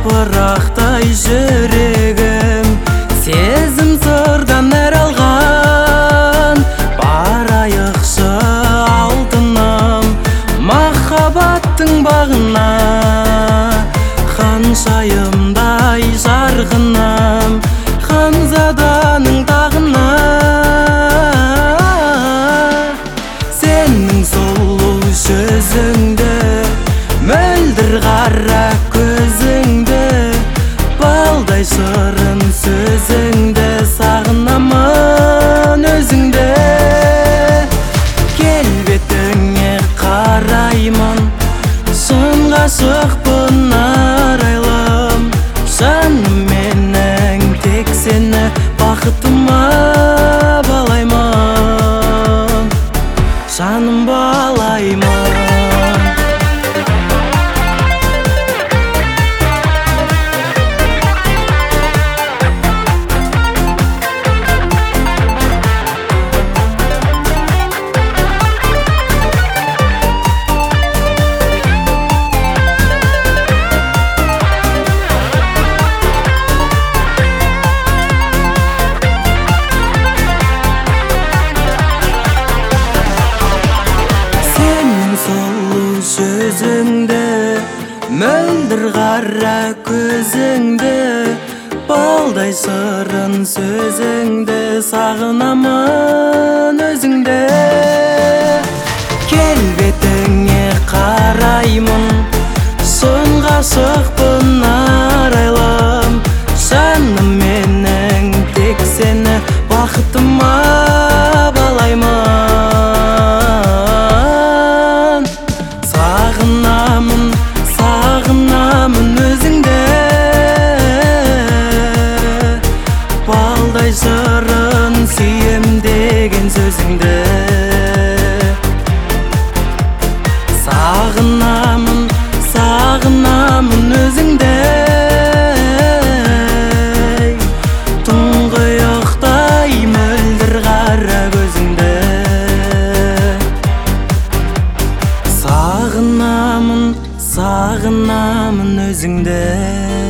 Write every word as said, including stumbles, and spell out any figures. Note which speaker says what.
Speaker 1: жапырақтай жүрегім сезім сырдан нәр алған. Барайықшы алтыным махаббаттың бағына, ханшайымдай жарқыным ханзаданың тағына. Сенің сұлу жүзіңді, мөлдір қара көзіңді, балдай шырын сөзіңді сағынамын өзіңді. Келбетіңе қараймын, шын ғашықпын арайлым. Жаным менің тек сені бақытыма балаймын, жаным балаймын. Жүзіңді, мөлдір қара көзіңді, балдай шырын сөзіңді сағынамын өзіңді. Келбетіңе қараймын, шын ғашықпын арайлым. Жаным менің тек сені бақытыма балаймын, сағынамын, сағынамын өзіңді. Балдай шырын сүйем деген сөзіңді. Сағынамын, сағынамын өзіңді. Тұңғиықтай мөлдір қара көзіңді. Сағынамын, сағынамын өзіңді.